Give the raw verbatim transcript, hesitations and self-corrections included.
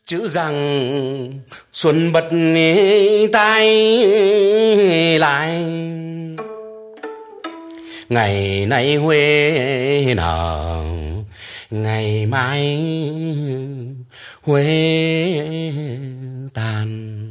chữ rằng xuân bật tay lại. Ngày nay Huế nở, ngày mai Huế tàn.